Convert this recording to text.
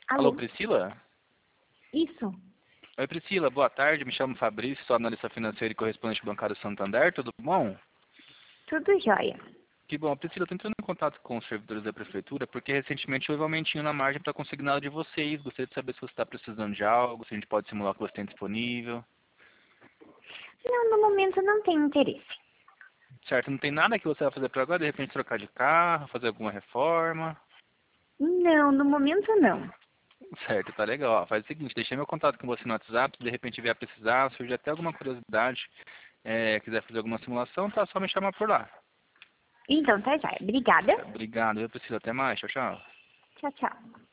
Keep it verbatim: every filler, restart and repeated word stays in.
Alô, Alô? Priscila? Isso. Oi, Priscila, boa tarde. Me chamo Fabrício, sou analista financeiro e correspondente bancário Santander. Tudo bom? Tudo jóia. Que bom. Priscila, estou entrando em contato com os servidores da prefeitura porque recentemente houve um aumentinho na margem para consignado de vocês. Gostaria de saber se você está precisando de algo, se a gente pode simular o que você tem disponível. Não, no momento não tenho interesse. Certo, não tem nada que você vai fazer para agora? De repente trocar de carro, fazer alguma reforma? Não, no momento não. Certo, tá legal. Ó, faz o seguinte, deixei meu contato com você no WhatsApp, se de repente vier precisar, surgir até alguma curiosidade, é, quiser fazer alguma simulação, tá só me chamar por lá. Então, tá jóia. Obrigada. Obrigado, viu, Priscila? Até mais. Tchau, tchau. Tchau, tchau.